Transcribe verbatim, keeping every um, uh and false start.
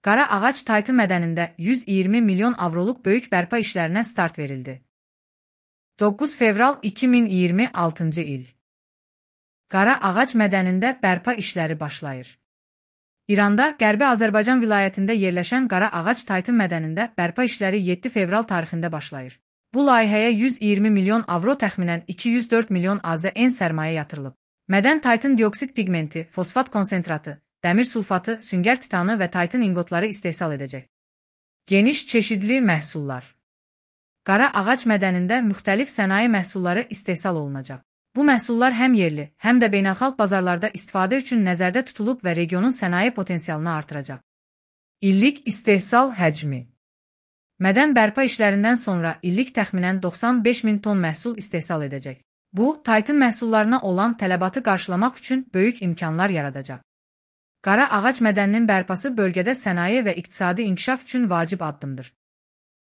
Qara ağac Taytı mədənində yüz iyirmi milyon avroluq böyük bərpa işlərinə start verildi. doqquz fevral iki min iyirmi altıncı il. Qara ağac mədənində bərpa işləri başlayır. İranda, Qərbi Azərbaycan vilayətində yerləşən Qara ağac Taytı mədənində bərpa işləri yeddi fevral tarixində başlayır. Bu layihəyə yüz iyirmi milyon avro təxminən iki yüz dörd milyon A Z N sərmayə yatırılıb. Mədən Taytın dioksid pigmenti, fosfat konsentratı, dəmir sulfatı, süngər titanı və Taytın ingotları istehsal edəcək. Geniş çeşidli məhsullar. Qara ağac mədənində müxtəlif sənaye məhsulları istehsal olunacaq. Bu məhsullar həm yerli, həm də beynəlxalq bazarlarda istifadə üçün nəzərdə tutulub və regionun sənaye potensialını artıracaq. İllik istehsal həcmi. Mədən bərpa işlərindən sonra illik təxminən doxsan beş min ton məhsul istehsal edəcək. Bu, Taytın məhsullarına olan tələbatı qarşılamaq üçün böyük imkanlar yaradacaq. Qara ağac mədəninin bərpası bölgədə sənaye və iqtisadi inkişaf üçün vacib addımdır.